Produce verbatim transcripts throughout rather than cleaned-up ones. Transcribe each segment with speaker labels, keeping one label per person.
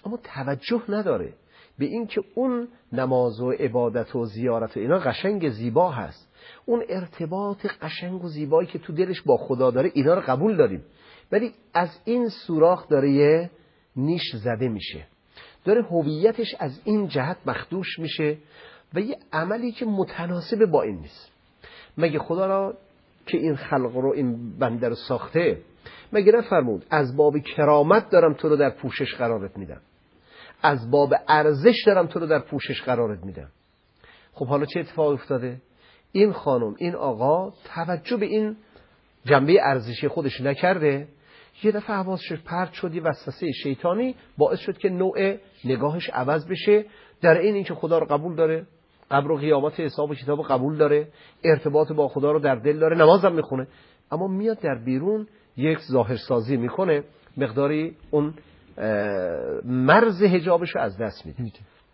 Speaker 1: اما توجه نداره به این که اون نماز و عبادت و زیارت و اینا قشنگ زیبا هست، اون ارتباط قشنگ و زیبایی که تو دلش با خدا داره اینا رو قبول داریم، ولی از این سوراخ داره یه نیش زده میشه، داره هویتش از این جهت مخدوش میشه و یه عملی که متناسب با این نیست. مگه خدا را که این خلق رو این بنده رو ساخته مگه نفرمود از باب کرامت دارم تو رو در پوشش قرارت میدم، از باب ارزش دارم تو رو در پوشش قرارت میدم؟ خب حالا چه اتفاق افتاده؟ این خانم این آقا توجه به این جنبه ارزشی خودش نکرده، یه دفعه حواسش پرت شد، یه وسوسه شیطانی باعث شد که نوع نگاهش عوض بشه. در این این که خدا رو قبول داره، قبر و قیامت حساب و کتاب قبول داره، ارتباط با خدا رو در دل داره، نمازم میخونه، اما میاد در بیرون یک ظاهرسازی میکنه، مقداری اون مرز حجابش رو از دست میده.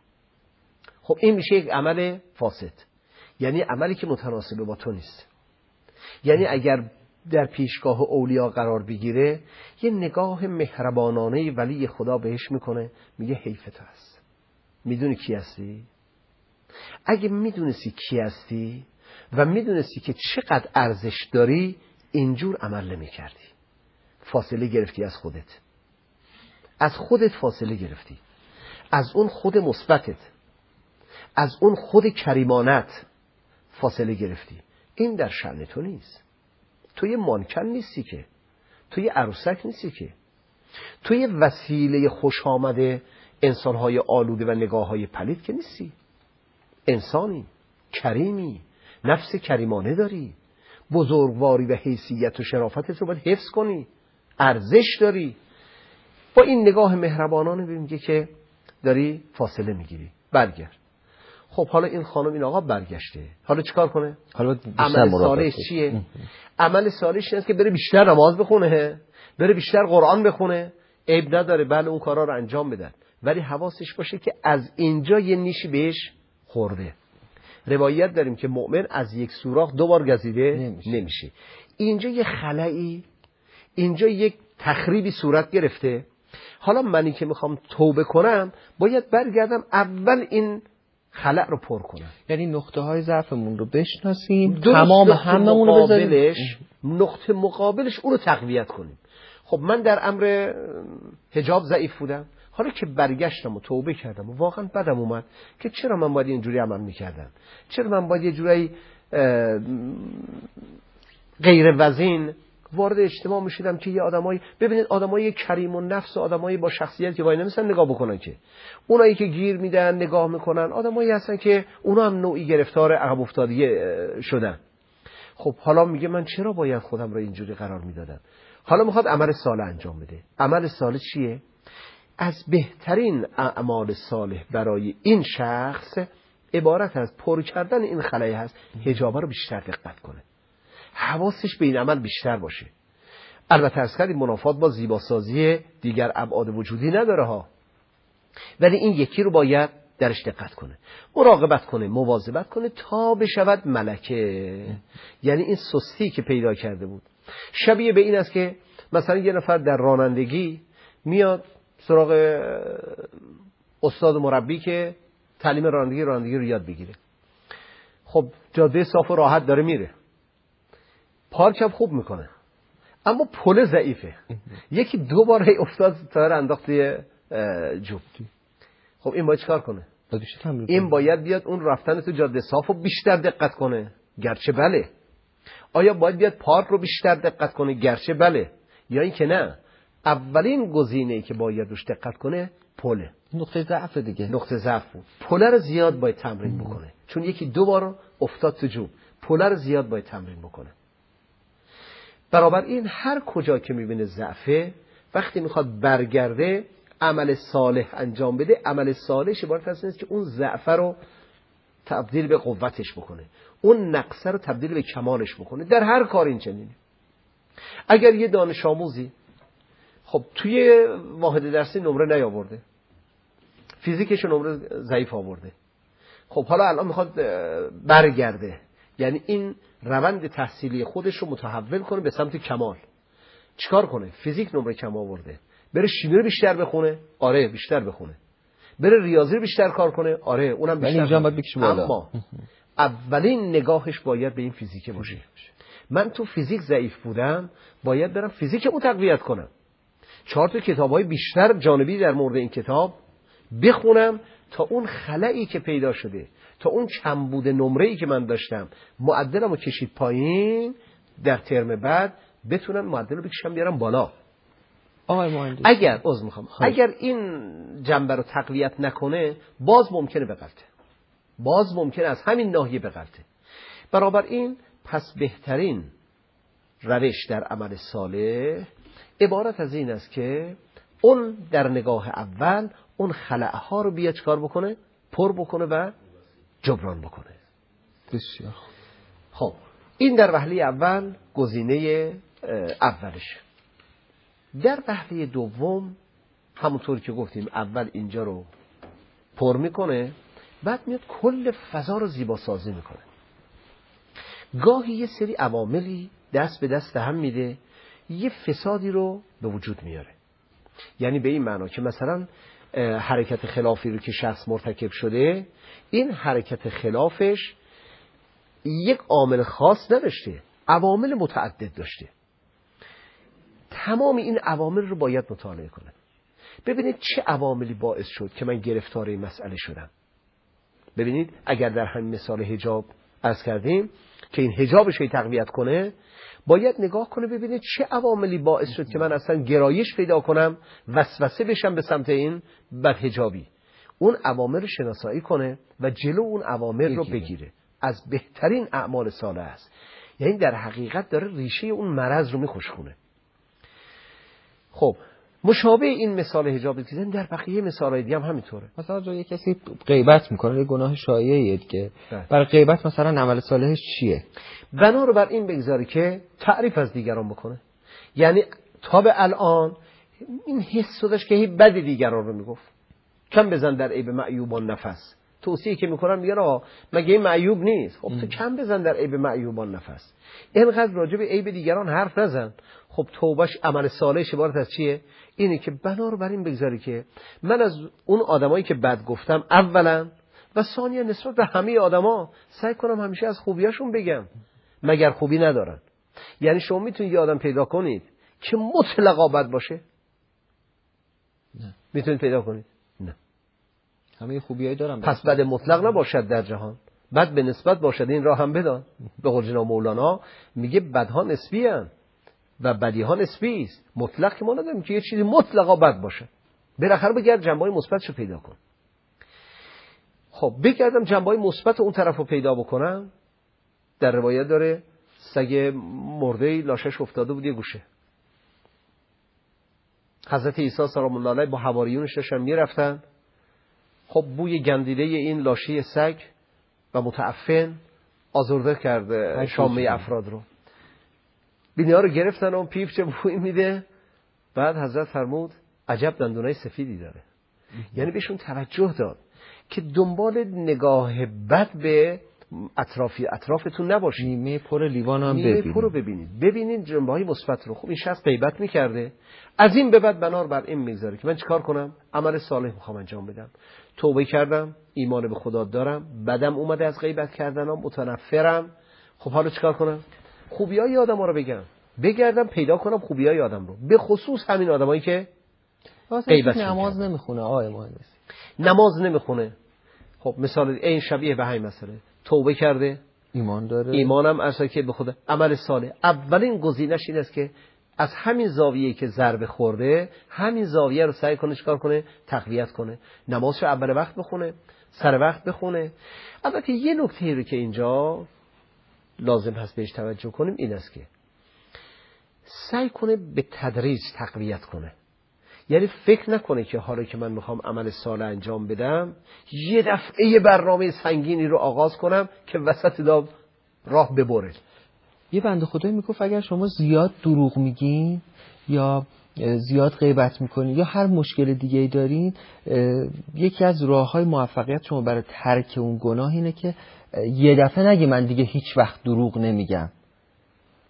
Speaker 1: خب این میشه یک عمل فاسد، یعنی عملی که متناسب با تو نیست. یعنی اگر در پیشگاه اولیا قرار بگیره یه نگاه مهربانانه ولی خدا بهش میکنه، میگه حیف تو هست. میدونی کی هستی؟ اگه میدونستی کی هستی و میدونستی که چقدر ارزش داری اینجور عمل نمی‌کردی. فاصله گرفتی از خودت، از خودت فاصله گرفتی، از اون خود مثبتت، از اون خود کریمانت فاصله گرفتی. این در شأن تو نیست. تو یه مانکن نیستی که، تو یه عروسک نیستی که، تو یه وسیله خوش آمده انسان‌های آلوده و نگاه‌های پلید که نیستی. انسانی کریمی، نفس کریمانه داری، بزرگواری و حیثیت و شرافتت رو باید حفظ کنی، ارزش داری. با این نگاه مهربانانه میگه که داری فاصله میگیری، برگرد. خب حالا این خانم این آقا برگشته، حالا چیکار کنه؟
Speaker 2: حالا
Speaker 1: عمل صالح چیه؟ عمل صالحش اینه که بره بیشتر نماز بخونه، بره بیشتر قرآن بخونه. عیب نداره، بله اون کارا رو انجام بدن، ولی حواسش باشه که از اینجا یه نیشی بهش خورده. روایت داریم که مؤمن از یک سوراخ دو بار گزیده نمیشه. نمیشه. اینجا یه خلایی، اینجا یک تخریبی صورت گرفته. حالا منی که میخوام توبه کنم باید برگردم اول این خلأ رو پر کنم،
Speaker 2: یعنی نقطه های ضعفمون رو بشناسیم، تمام هممون رو بذاریم،
Speaker 1: نقطه مقابلش اون رو تقویت کنیم. خب من در امر حجاب ضعیف بودم، حالا که برگشتم و توبه کردم و واقعا بدم اومد که چرا من باید اینجوری عمل میکردم، چرا من باید یه جورایی غیر وزین وارد اجتماع میشدم که یه آدمایی، ببینید آدمای کریم و نفس و آدمایی با شخصیت که وای نمیسن نگاه بکنن، که اونایی که گیر میدن نگاه میکنن آدمایی هستن که اونا هم نوعی گرفتار عقب افتادگی شدن. خب حالا میگه من چرا باید خودم رو اینجوری قرار میدادم؟ حالا میخواد عمل صالح انجام بده. عمل صالح چیه؟ از بهترین اعمال صالح برای این شخص عبارت از پر کردن این خلأ هست، حجاب رو بیشتر دقت کنه، حواسش به این عمل بیشتر باشه. البته از کردیم منافات با زیباسازی دیگر ابعاد وجودی نداره ها، ولی این یکی رو باید درش دقت کنه، مراقبت کنه، مواظبت کنه تا بشود ملکه. یعنی این سستی که پیدا کرده بود شبیه به این است که مثلا یه نفر در رانندگی میاد سراغ استاد مربی که تعلیم رانندگی رانندگی رو یاد بگیره. خب جاده صاف و راحت داره میره، پارک هم خوب میکنه، اما پل ضعیفه، یکی دو بار هی افتاد تایر انداخت توی جوب. خب این باید چیکار کنه؟ این باید بیاد اون رفتن تو جاده صاف رو بیشتر دقت کنه، گرچه بله. آیا باید بیاد پارک رو بیشتر دقت کنه؟ گرچه بله. یا این که نه، اولین گزینه‌ای که باید روش دقت کنه پله.
Speaker 2: نقطه ضعف دیگه،
Speaker 1: نقطه ضعف بود. پله رو زیاد باید تمرین بکنه، چون یکی دو بار افتاد تو جوب، پله رو زیاد باید تمرین بکنه. برابر این هر کجا که میبینه ضعفه، وقتی میخواد برگرده عمل صالح انجام بده، عمل صالح عبارت از اینه که اون ضعف رو تبدیل به قوتش بکنه، اون نقص رو تبدیل به کمالش بکنه. در هر کار این چنینه. اگر یه دانش آموزی خب توی واحد درسی نمره نیاورده، فیزیکش نمره ضعیف آورده، خب حالا الان میخواد برگرده، یعنی این روند تحصیلی خودش رو متحول کنه به سمت کمال. چیکار کنه؟ فیزیک نمره کم آورده، بره شیمی رو بیشتر بخونه، آره بیشتر بخونه. بره ریاضی رو بیشتر کار کنه، آره اونم بیشتر.
Speaker 2: اینجا باید بکشه بالا.
Speaker 1: اما اولین نگاهش باید به این فیزیک باشه. من تو فیزیک ضعیف بودم، باید برم فیزیک اون تقویت کنم. چهار تا کتاب‌های بیشتر جانبی در مورد این کتاب بخونم تا اون خلایی که پیدا شده، تا اون کمبود نمره‌ای که من داشتم، معدلمو کشید پایین، در ترم بعد بتونم معدل رو بکشم بیارم بالا.
Speaker 2: آقای مهندس
Speaker 1: اگر عذر میخوام اگر این جنبه رو تقویت نکنه، باز ممکنه بغلطه، باز ممکنه از همین ناحیه بغلطه. برابر این پس بهترین روش در عمل صالح عبارت از این است که اون در نگاه اول اون خلأها رو بیا چکار بکنه، پر بکنه و جبران بکنه.
Speaker 2: بسیار
Speaker 1: خب این در وهله اول گزینه اولش. در وهله دوم همونطور که گفتیم اول اینجا رو پر میکنه، بعد میاد کل فضا رو زیبا سازی میکنه. گاهی یه سری عواملی دست به دست هم میده، یه فسادی رو به وجود میاره. یعنی به این معنا که مثلا حرکت خلافی رو که شخص مرتکب شده، این حرکت خلافش یک عامل خاص نداشته، عوامل متعدد داشته. تمام این عوامل رو باید مطالعه کنه، ببینید چه عواملی باعث شد که من گرفتار این مسئله شدم. ببینید اگر در همین مثال حجاب عرض کردیم که این حجابش رو تقویت کنه، باید نگاه کنه ببینید چه عواملی باعث شد که من اصلا گرایش پیدا کنم، وسوسه بشم به سمت این بدحجابی. اون عوامل رو شناسایی کنه و جلو اون عوامل رو بگیره. از بهترین اعمال صالح است. یعنی در حقیقت داره ریشه اون مرض رو میخشکونه. خب مشابه این مثال حجاب که در بقیه مثال‌های دیگه هم همینطوره.
Speaker 2: مثلا جای کسی غیبت میکنه، یه گناه شایعیه که برای غیبت مثلا عمل صالحش چیه؟
Speaker 1: بنا رو بر این بگذاری که تعریف از دیگران بکنه. یعنی تا به الان این حس داشت که هی بد دیگران رو میگفت. کم بزن در عیب معیوبان نفس. توصیه که میکنم میگن آقا مگه این معیوب نیست؟ خب تو کم بزن در عیب معیوبان نفس. اینقدر راجع به عیب دیگران حرف نزن. خب توبهش عمل صالحش عبارت از چیه؟ اینه که بنا رو بر این بگذاری که من از اون آدمایی که بد گفتم اولا و ثانیا نسبت به همه آدما سعی کنم همیشه از خوبیاشون بگم مگر خوبی ندارن. یعنی شما میتونید یه آدم پیدا کنید که مطلقاً بد باشه؟
Speaker 2: نه.
Speaker 1: میتونید پیدا کنید؟ نه.
Speaker 2: همه خوبیایی دارن.
Speaker 1: پس بد مطلق نباشد در جهان، بد به نسبت باشد. این راه هم بدان. به قول جناب مولانا میگه بدها نسبی هستند و بدی ها نسبی است. مطلق که ما نداریم که یه چیزی مطلقا بد باشه. بالاخره بگرد جنبه‌های مثبتشو پیدا کن. خب بگردم جنبه‌های مثبت اون طرفو پیدا بکنم. در روایت داره سگ مرده لاشش افتاده بود یه گوشه. حضرت عیسی سلام الله علیه با حواریونش داشتن میرفتن. خب بوی گندیده این لاشه سگ و متعفن آزرده کرده شامه افراد رو. بینی‌ها رو گرفتن و پیپ چه بوی میده. بعد حضرت فرمود عجب دندونای سفیدی داره. یعنی بهشون توجه داد که دنبال نگاه بد به اطرافی اطرافتون نباشید.
Speaker 2: نیمه پر لیوان هم ببینید.
Speaker 1: نیمه پر رو ببینید. ببینید جنبه‌های مثبت رو. خب این شخص غیبت می‌کرده. از این به بعد بنار بر این می‌گذاره که من چیکار کنم؟ عمل صالح می‌خوام انجام بدم. توبه کردم، ایمان به خدا دارم، بدم اومده از غیبت کردنم، متنفرم. خب حالا چیکار کنم؟ خوبیای آدم‌ها رو بگم. بگردم پیدا کنم خوبیای آدم رو. به خصوص همین آدمایی که غیبت
Speaker 2: نماز نمیخونه آقای مهندس.
Speaker 1: نماز نمیخونه. خب مثال این شبیه به همین مسئله. توبه کرده،
Speaker 2: ایمان داره،
Speaker 1: ایمانم اصلا که به خدا عمل صالح. اولین گزینش این است که از همین زاویه‌ای که ضربه خورده، همین زاویه رو سعی کنه چیکار کنه؟ تقویت کنه. نمازشو اول وقت بخونه، سر وقت بخونه. البته یه نکته رو که اینجا لازم هست بهش توجه کنیم این است که سعی کنه به تدریج تقویت کنه. یعنی فکر نکنه که حالا که من میخوام عمل صالح انجام بدم یه دفعه برنامه سنگینی رو آغاز کنم که وسط دا راه ببره.
Speaker 2: یه بنده خدایی میگفت اگر شما زیاد دروغ میگین یا زیاد غیبت میکنین یا هر مشکل دیگه ای دارین، یکی از راههای موفقیت شما برای ترک اون گناه اینه که یه دفعه نگی من دیگه هیچ وقت دروغ نمیگم.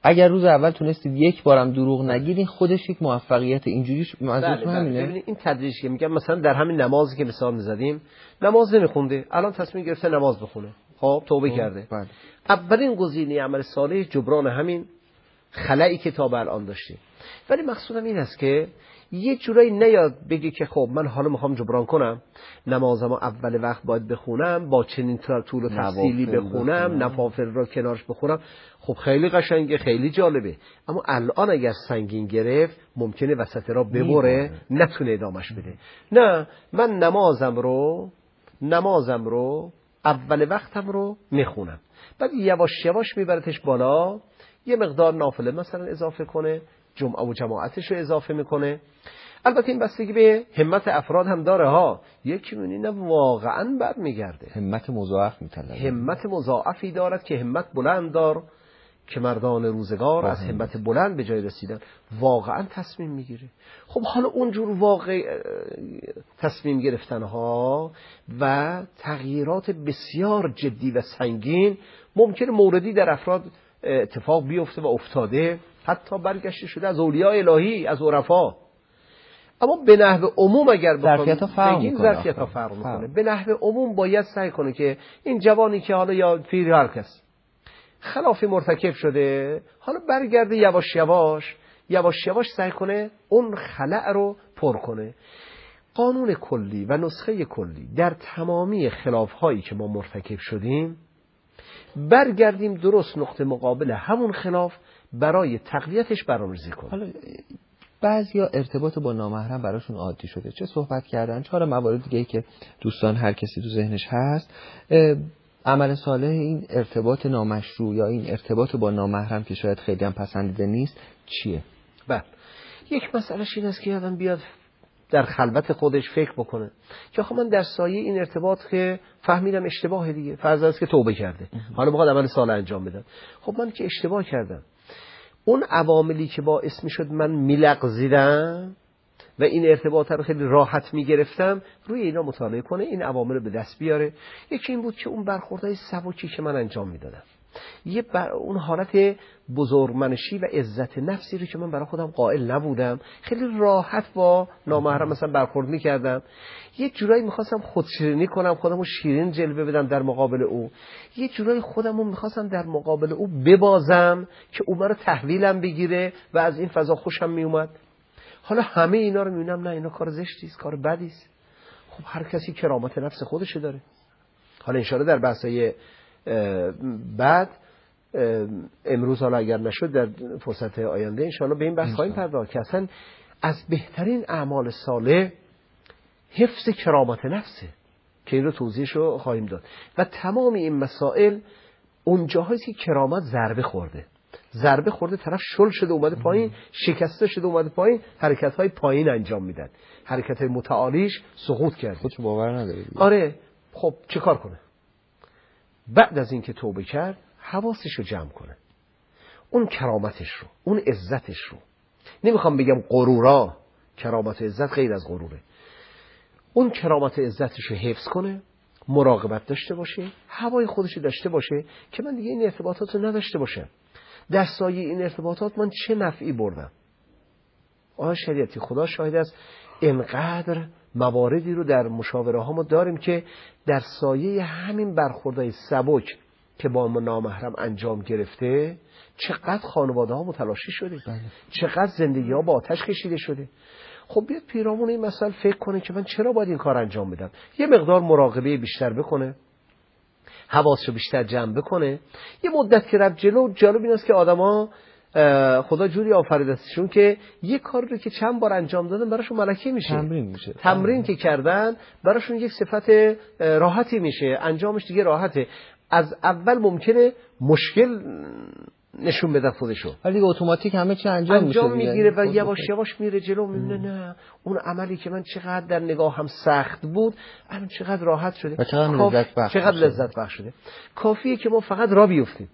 Speaker 2: اگر روز اول تونستید یک بارم دروغ نگید این خودش یک موفقیت. اینجوری منظورتون همینه؟
Speaker 1: ببینید این تدریج که میگم مثلا در همین نمازی که مثال میزدیم، نماز نمیخونده، الان تصمیم گرفته نماز بخونه، خب توبه
Speaker 2: خب.
Speaker 1: کرده.
Speaker 2: بله.
Speaker 1: اولین گزینه عمل صالح جبران همین خلایی که تا به الان داشته. ولی مقصودم این است که یه جورایی نیاد بگی که خب من حالا میخوام جبران کنم، نمازمو اول وقت باید بخونم، با چنین طول و تفصیلی بخونم، نوافل رو کنارش بخونم. خب خیلی قشنگه، خیلی جالبه، اما الان اگر سنگین گرفت ممکنه وسط را ببره، نتونه ادامش بده. نه، من نمازم رو نمازم رو اول وقتم رو میخونم، بعد یواش یواش میبرتش بالا، یه مقدار نافله مثلا اضافه کنه، جمعه و جماعتش رو اضافه میکنه. البته این بستگی به همت افراد هم داره ها. یکی میبینی نه واقعا بر میگرده،
Speaker 2: همت مضاعف میطلبه،
Speaker 1: همت مضاعفی دارد که همت بلند دار که مردان روزگار از همت بلند به جای رسیدن، واقعا تصمیم میگیره. خب حالا اونجور واقع تصمیم گرفتن ها و تغییرات بسیار جدی و سنگین ممکن موردی در افراد اتفاق بیفته و افتاده، حتی برگشته شده از اولیاء الهی، از عرفا. اما به نحو عموم اگر
Speaker 2: ظرفیت‌ها فرق می‌کنه،
Speaker 1: ظرفیت‌ها فرق می‌کنه. به نحو عموم باید سعی کنه که این جوانی که حالا یا پیر هر کس خلافی مرتکب شده، حالا برگرده یواش یواش یواش یواش سعی کنه اون خلأ رو پر کنه. قانون کلی و نسخه کلی در تمامی خلاف‌هایی که ما مرتکب شدیم، برگردیم درست نقطه مقابل همون خلاف برای تقویتش برنامه‌ریزی کنیم.
Speaker 2: حالا بعضیا ارتباط با نامحرم براشون عادی شده، چه صحبت کردن، چه حالا موارد دیگه‌ای که دوستان هر کسی تو ذهنش هست. عمل صالح این ارتباط نامشروع یا این ارتباط با نامحرم که شاید خیلی هم پسندیده نیست چیه؟
Speaker 1: بله، یک مسئلهش این است که آدم بیاد در خلوت خودش فکر بکنه که آخه من در سایه این ارتباط که فهمیدم اشتباه دیگه، فرض است که توبه کرده، حالا میخواد عمل صالح انجام بدم. خب من که اشتباه کردم، اون عواملی که باعث میشد من میلغزیدم و این ارتباط رو خیلی راحت میگرفتم، روی اینا مطالعه کنه، این عوامل رو به دست بیاره. یکی این بود که اون برخوردهای سبکی که من انجام میدادم، یه بر اون حالت بزرگمنشی و عزت نفسی رو که من برای خودم قائل نبودم، خیلی راحت با نامحرم مثلا برخورد میکردم. یه جورایی میخواستم خودشیرینی کنم، خودم رو شیرین جلوه بدم در مقابل او، یه جورایی خودم رو میخواستم در مقابل او ببازم که او من رو تحویلم بگیره و از این فضا خوشم میومد. حالا همه اینا رو میبینم نه، اینا کار زشتیست، کار بدیست. خب هر کسی کرامت نفس خودشه داره. حالا انشاءالله در بحثای بعد امروز حالا اگر نشد در فرصت آینده انشاءالله به این بحث خواهیم پرداخت که اصلا از بهترین اعمال صالح حفظ کرامت نفسه که این رو توضیحشو خواهیم داد. و تمام این مسائل اون جاهایی که کرامت ضربه خورده ضربه خورده طرف شل شده اومده پایین، شکسته شده اومده پایین، حرکت‌های پایین انجام میدن، حرکت‌های متعالیش سقوط کرده،
Speaker 2: خودش باور نداره.
Speaker 1: آره، خب چه کار کنه؟ بعد از اینکه توبه کرد حواسش رو جمع کنه، اون کرامتش رو، اون عزتش رو، نمیخوام بگم غرورا، کرامت و عزت غیر از غروره، اون کرامت و عزتش رو حفظ کنه، مراقبت داشته باشه، هوای خودش رو داشته باشه که من دیگه این ارتباطات رو نداشته باشم. در سایه این ارتباطات من چه نفعی بردم؟ آقای شریعتی خدا شاهد است، اینقدر مواردی رو در مشاوره ها ما داریم که در سایه همین برخوردهای سبک که با ما نامحرم انجام گرفته چقدر خانواده ها متلاشی شده،
Speaker 2: بله.
Speaker 1: چقدر زندگی ها با آتش کشیده شده. خب بیاد پیرامون این مسئله فکر کنه که من چرا باید این کار انجام بدم، یه مقدار مراقبه بیشتر بکنه، حواسشو بیشتر جمع بکنه. یه مدت که رفت جلو، جالب این است که آدما خدا جوری آفریدتشون که یه کار رو که چند بار انجام دادن براشون ملکه میشه،
Speaker 2: تمرین میشه،
Speaker 1: تمرین که کردن براشون یک صفت راحتی میشه، انجامش دیگه راحته. از اول ممکنه مشکل نشون بده خودشو،
Speaker 2: ولی دیگه اتوماتیک همه چی انجام,
Speaker 1: انجام
Speaker 2: میشه
Speaker 1: میگیره و یواش یواش میره جلو، میبینه نه اون عملی که من چقدر در نگاه هم سخت بود الان چقدر راحت شده
Speaker 2: و چقدر لذت بخش
Speaker 1: چقدر لذت بخش شده. کافیه که ما فقط راه بیفتیم.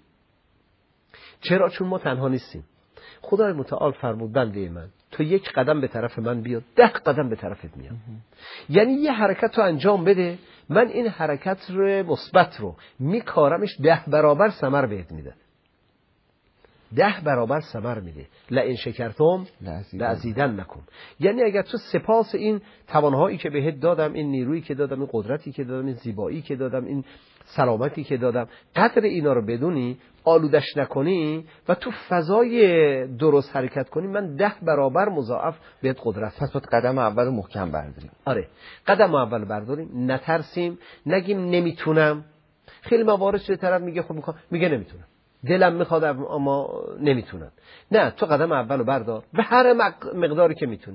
Speaker 1: چرا؟ چون ما تنها نیستیم. خدای متعال فرمود بنده من تو یک قدم به طرف من بیا، ده قدم به طرفت میام. یعنی یه حرکت رو انجام بده، من این حرکت رو مثبت رو میکارمش ده برابر ثمر بهت میده. ده برابر ثمر میده. لئن شکرتم لازیدنکم. یعنی اگر تو سپاس این توانهایی که بهت دادم، این نیرویی که دادم، این قدرتی که دادم، این زیبایی که دادم، این سلامتی که دادم، قدر اینا رو بدونی، آلودش نکنی و تو فضای درست حرکت کنی، من ده برابر مضاعف بهت قدرت.
Speaker 2: پس باید قدم اول رو محکم برداریم.
Speaker 1: آره، قدم اول برداریم، نترسیم، نگیم نمیتونم. خیلی موارد چه طرف میگه خب میخوام، میگه نمیتونم، دلم میخواد اما نمیتونم. نه، تو قدم اولو بردار به هر مقداری که میتونی،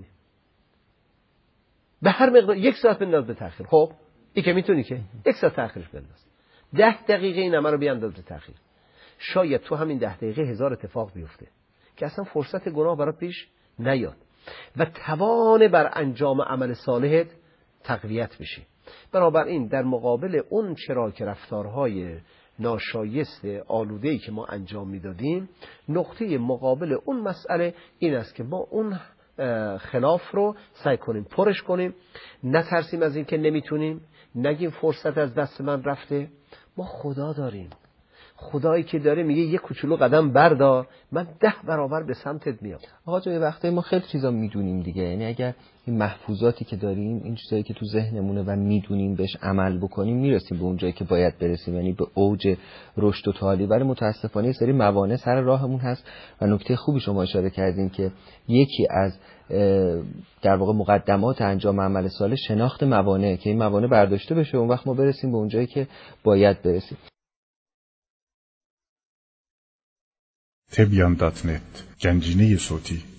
Speaker 1: به هر مقدار. یک ساعت بنداز به تاخیر. خب این که میتونی که یک ساعت تاخیرش بنداز. ده دقیقه این همه رو بیانداز به تاخیر. شاید تو همین ده دقیقه هزار اتفاق بیفته که اصلا فرصت گناه برات پیش نیاد و توان بر انجام عمل صالحت تقویت بشه. بنابراین در مقابل اون چراک رفتارهای ناشایست آلوده‌ای که ما انجام میدادیم، نقطه مقابل اون مسئله این است که ما اون خلاف رو سعی کنیم پرش کنیم، نترسیم از این که نمیتونیم، نگیم فرصت از دست من رفته. ما خدا داریم، خدایی که داره میگه یک کوچولو قدم بردار، من ده برابر به سمتت میام.
Speaker 2: آقا جای وقتی ما خیلی چیزا میدونیم دیگه، یعنی اگر این محفوظاتی که داریم، این چیزایی که تو ذهنمونه و میدونیم بهش عمل بکنیم، میرسیم به اون جایی که باید برسیم، یعنی به اوج رشد و تعالی. ولی متاسفانه یه سری موانع سر راهمون هست و نکته خوبی شما اشاره کردین که یکی از در واقع مقدمات انجام عمل صالح شناخت موانع، که این موانع برداشته بشه، اون وقت ما برسیم به اون جایی که باید برسیم.
Speaker 3: تبیان دات نت، گنجینه صوتی.